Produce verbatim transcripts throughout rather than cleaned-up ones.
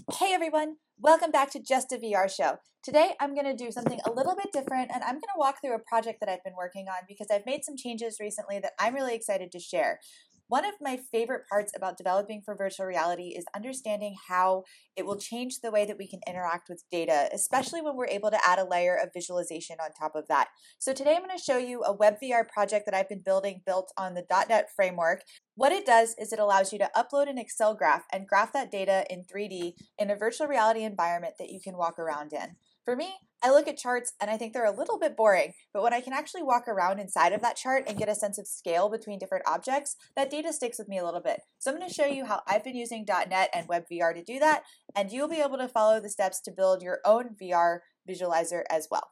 Hey everyone, welcome back to Just a V R Show. Today I'm going to do something a little bit different and I'm going to walk through a project that I've been working on because I've made some changes recently that I'm really excited to share. One of my favorite parts about developing for virtual reality is understanding how it will change the way that we can interact with data, especially when we're able to add a layer of visualization on top of that. So today I'm going to show you a WebVR project that I've been building built on the dot net framework. What it does is it allows you to upload an Excel graph and graph that data in three D in a virtual reality environment that you can walk around in. For me, I look at charts and I think they're a little bit boring, but when I can actually walk around inside of that chart and get a sense of scale between different objects, that data sticks with me a little bit. So I'm going to show you how I've been using dot net and WebVR to do that, and you'll be able to follow the steps to build your own V R visualizer as well.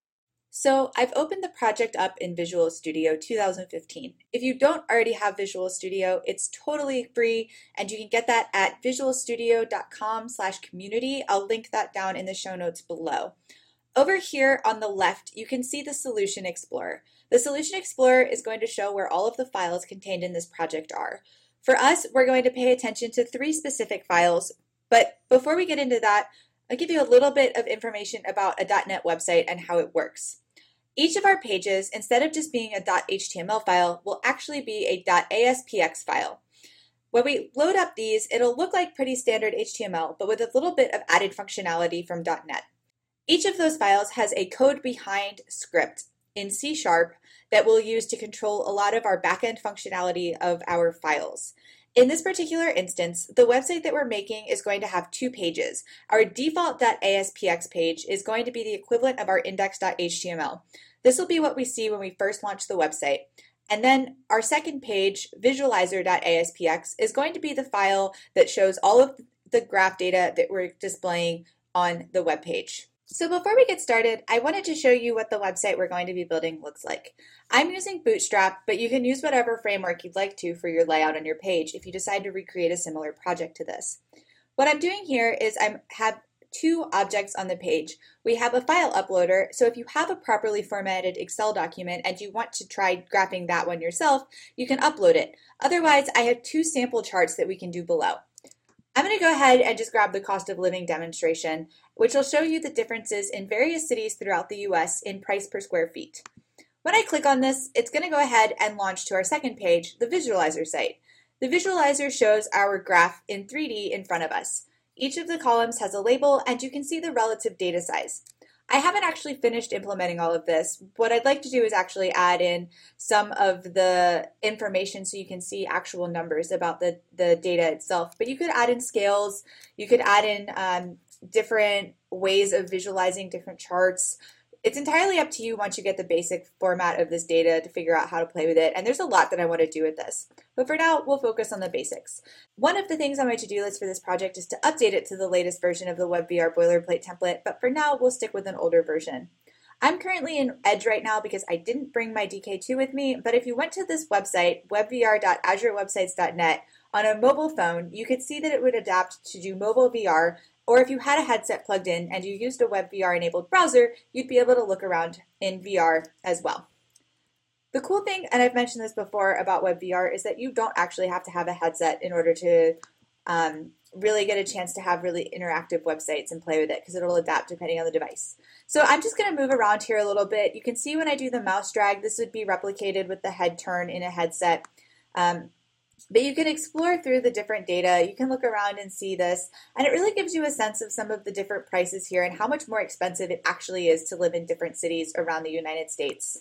So I've opened the project up in Visual Studio two thousand fifteen. If you don't already have Visual Studio, it's totally free and you can get that at visual studio dot com slash community. I'll link that down in the show notes below. Over here on the left, you can see the Solution Explorer. The Solution Explorer is going to show where all of the files contained in this project are. For us, we're going to pay attention to three specific files, but before we get into that, I'll give you a little bit of information about a dot net website and how it works. Each of our pages, instead of just being a .html file, will actually be a .aspx file. When we load up these, it'll look like pretty standard H T M L, but with a little bit of added functionality from dot net. Each of those files has a code behind script in C sharp that we'll use to control a lot of our backend functionality of our files. In this particular instance, the website that we're making is going to have two pages. Our default .aspx page is going to be the equivalent of our index dot H T M L. This will be what we see when we first launch the website. And then our second page, visualizer dot aspx, is going to be the file that shows all of the graph data that we're displaying on the web page. So before we get started, I wanted to show you what the website we're going to be building looks like. I'm using Bootstrap, but you can use whatever framework you'd like to for your layout on your page if you decide to recreate a similar project to this. What I'm doing here is I have two objects on the page. We have a file uploader, so if you have a properly formatted Excel document and you want to try graphing that one yourself, you can upload it. Otherwise, I have two sample charts that we can do below. I'm going to go ahead and just grab the cost of living demonstration, which will show you the differences in various cities throughout the U S in price per square feet. When I click on this, it's going to go ahead and launch to our second page, the visualizer site. The visualizer shows our graph in three D in front of us. Each of the columns has a label and you can see the relative data size. I haven't actually finished implementing all of this. What I'd like to do is actually add in some of the information so you can see actual numbers about the, the data itself. But you could add in scales, you could add in um, different ways of visualizing different charts. It's entirely up to you once you get the basic format of this data to figure out how to play with it. And there's a lot that I want to do with this. But for now, we'll focus on the basics. One of the things on my to-do list for this project is to update it to the latest version of the WebVR boilerplate template, but for now, we'll stick with an older version. I'm currently in Edge right now because I didn't bring my D K two with me, but if you went to this website, webvr dot azure websites dot net, on a mobile phone, you could see that it would adapt to do mobile V R, or if you had a headset plugged in and you used a WebVR-enabled browser, you'd be able to look around in V R as well. The cool thing, and I've mentioned this before about WebVR, is that you don't actually have to have a headset in order to um, really get a chance to have really interactive websites and play with it, because it'll adapt depending on the device. So I'm just going to move around here a little bit. You can see when I do the mouse drag, this would be replicated with the head turn in a headset. Um, But you can explore through the different data, you can look around and see this, and it really gives you a sense of some of the different prices here and how much more expensive it actually is to live in different cities around the United States.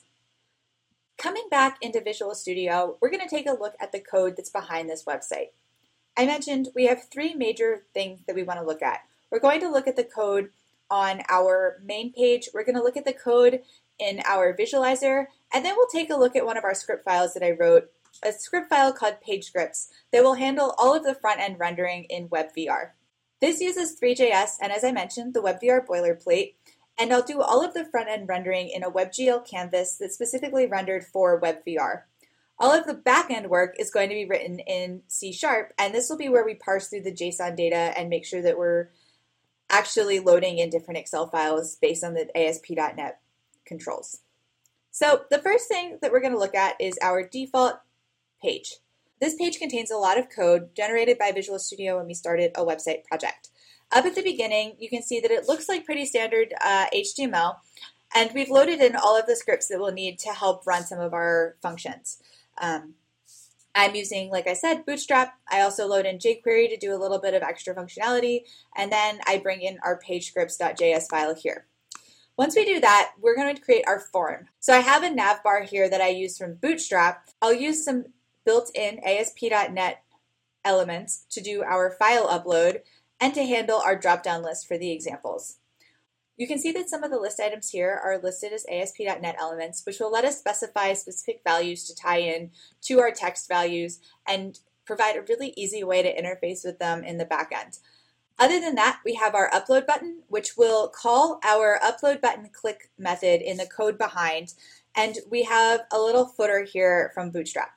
Coming back into Visual Studio, we're going to take a look at the code that's behind this website. I mentioned we have three major things that we want to look at. We're going to look at the code on our main page, we're going to look at the code in our visualizer, and then we'll take a look at one of our script files that I wrote, a script file called PageScripts that will handle all of the front-end rendering in WebVR. This uses three J S and, as I mentioned, the WebVR boilerplate, and I'll do all of the front-end rendering in a WebGL canvas that's specifically rendered for WebVR. All of the back-end work is going to be written in C sharp, and this will be where we parse through the JSON data and make sure that we're actually loading in different Excel files based on the A S P dot net controls. So the first thing that we're going to look at is our default page. This page contains a lot of code generated by Visual Studio when we started a website project. Up at the beginning, you can see that it looks like pretty standard uh, H T M L, and we've loaded in all of the scripts that we'll need to help run some of our functions. Um, I'm using, like I said, Bootstrap. I also load in jQuery to do a little bit of extra functionality, and then I bring in our pagescripts.js file here. Once we do that, we're going to create our form. So I have a nav bar here that I use from Bootstrap. I'll use some built-in A S P dot net elements to do our file upload and to handle our drop-down list for the examples. You can see that some of the list items here are listed as A S P dot net elements, which will let us specify specific values to tie in to our text values and provide a really easy way to interface with them in the back end. Other than that, we have our upload button, which will call our upload button click method in the code behind, and we have a little footer here from Bootstrap.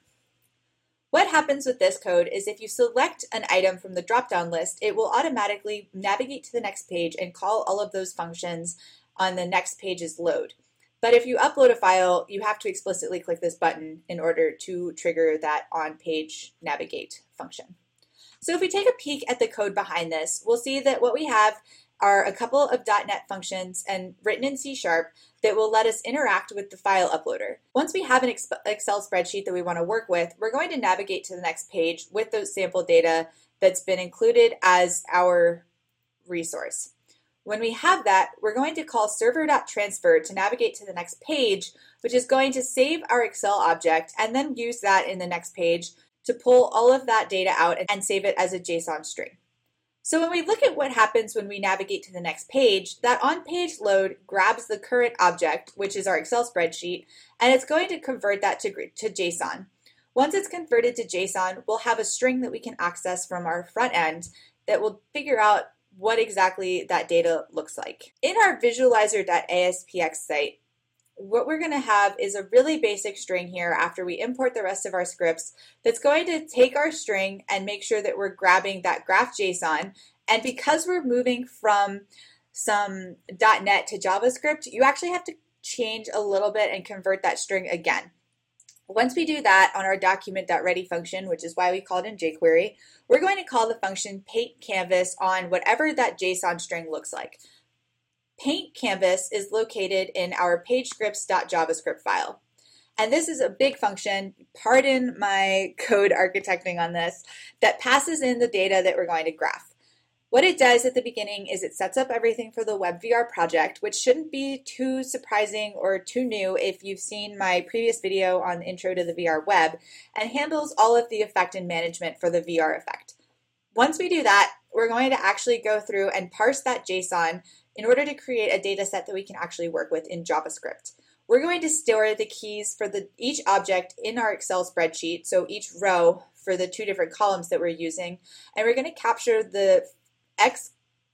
What happens with this code is if you select an item from the drop-down list, it will automatically navigate to the next page and call all of those functions on the next page's load. But if you upload a file, you have to explicitly click this button in order to trigger that on-page navigate function. So if we take a peek at the code behind this, we'll see that what we have are a couple of .NET functions and written in C Sharp that will let us interact with the file uploader. Once we have an Excel spreadsheet that we want to work with, we're going to navigate to the next page with those sample data that's been included as our resource. When we have that, we're going to call server.transfer to navigate to the next page, which is going to save our Excel object and then use that in the next page to pull all of that data out and save it as a JSON string. So when we look at what happens when we navigate to the next page, that on-page load grabs the current object, which is our Excel spreadsheet, and it's going to convert that to, to JSON. Once it's converted to JSON, we'll have a string that we can access from our front end that will figure out what exactly that data looks like. In our visualizer.aspx site, what we're going to have is a really basic string here after we import the rest of our scripts that's going to take our string and make sure that we're grabbing that graph JSON. And because we're moving from some .NET to JavaScript, you actually have to change a little bit and convert that string again. Once we do that on our document.ready function, which is why we call it in jQuery, we're going to call the function paintCanvas on whatever that JSON string looks like. PaintCanvas is located in our pagescripts.javascript file. And this is a big function, pardon my code architecting on this, that passes in the data that we're going to graph. What it does at the beginning is it sets up everything for the WebVR project, which shouldn't be too surprising or too new if you've seen my previous video on the intro to the V R web, and handles all of the effect and management for the V R effect. Once we do that, we're going to actually go through and parse that JSON in order to create a data set that we can actually work with in JavaScript. We're going to store the keys for the, each object in our Excel spreadsheet, so each row for the two different columns that we're using, and we're going to capture the X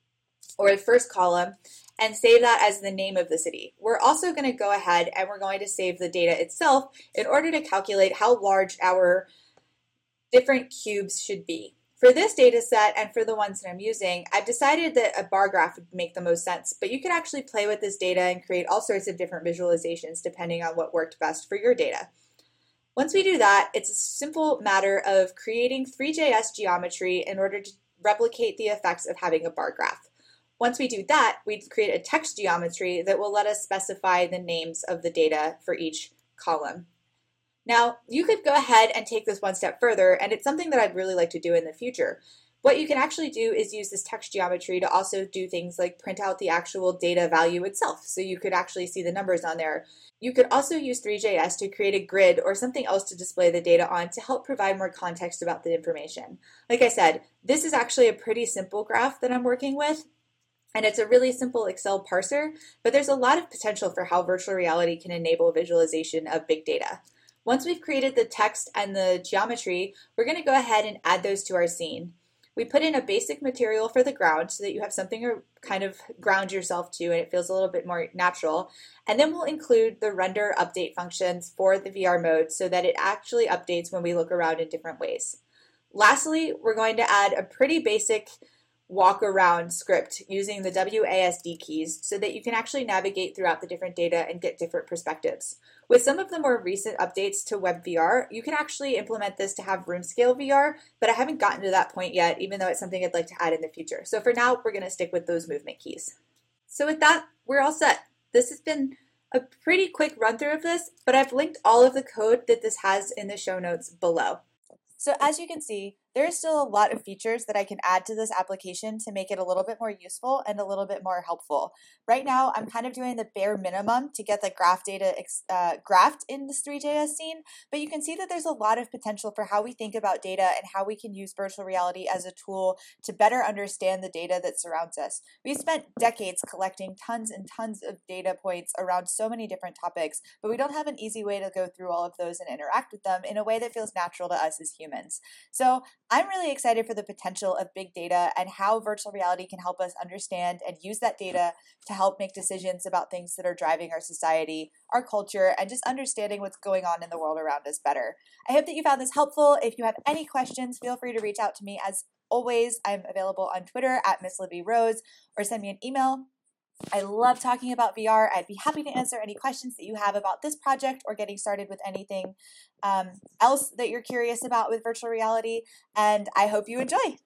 or the first column and save that as the name of the city. We're also going to go ahead and we're going to save the data itself in order to calculate how large our different cubes should be. For this data set and for the ones that I'm using, I've decided that a bar graph would make the most sense, but you can actually play with this data and create all sorts of different visualizations depending on what worked best for your data. Once we do that, it's a simple matter of creating three J S geometry in order to replicate the effects of having a bar graph. Once we do that, we create a text geometry that will let us specify the names of the data for each column. Now, you could go ahead and take this one step further, and it's something that I'd really like to do in the future. What you can actually do is use this text geometry to also do things like print out the actual data value itself, so you could actually see the numbers on there. You could also use three J S to create a grid or something else to display the data on to help provide more context about the information. Like I said, this is actually a pretty simple graph that I'm working with, and it's a really simple Excel parser, but there's a lot of potential for how virtual reality can enable visualization of big data. Once we've created the text and the geometry, we're going to go ahead and add those to our scene. We put in a basic material for the ground so that you have something to kind of ground yourself to and it feels a little bit more natural. And then we'll include the render update functions for the V R mode so that it actually updates when we look around in different ways. Lastly, we're going to add a pretty basic walk around script using the W A S D keys so that you can actually navigate throughout the different data and get different perspectives. With some of the more recent updates to WebVR, you can actually implement this to have room scale V R, but I haven't gotten to that point yet, even though it's something I'd like to add in the future. So for now, we're going to stick with those movement keys. So with that, we're all set. This has been a pretty quick run through of this, but I've linked all of the code that this has in the show notes below. So as you can see, there is still a lot of features that I can add to this application to make it a little bit more useful and a little bit more helpful. Right now, I'm kind of doing the bare minimum to get the graph data uh, graphed in this three J S scene, but you can see that there's a lot of potential for how we think about data and how we can use virtual reality as a tool to better understand the data that surrounds us. We've spent decades collecting tons and tons of data points around so many different topics, but we don't have an easy way to go through all of those and interact with them in a way that feels natural to us as humans. So I'm really excited for the potential of big data and how virtual reality can help us understand and use that data to help make decisions about things that are driving our society, our culture, and just understanding what's going on in the world around us better. I hope that you found this helpful. If you have any questions, feel free to reach out to me. As always, I'm available on Twitter at Miss Libby Rose, or send me an email. I love talking about V R. I'd be happy to answer any questions that you have about this project or getting started with anything um, else that you're curious about with virtual reality. And I hope you enjoy.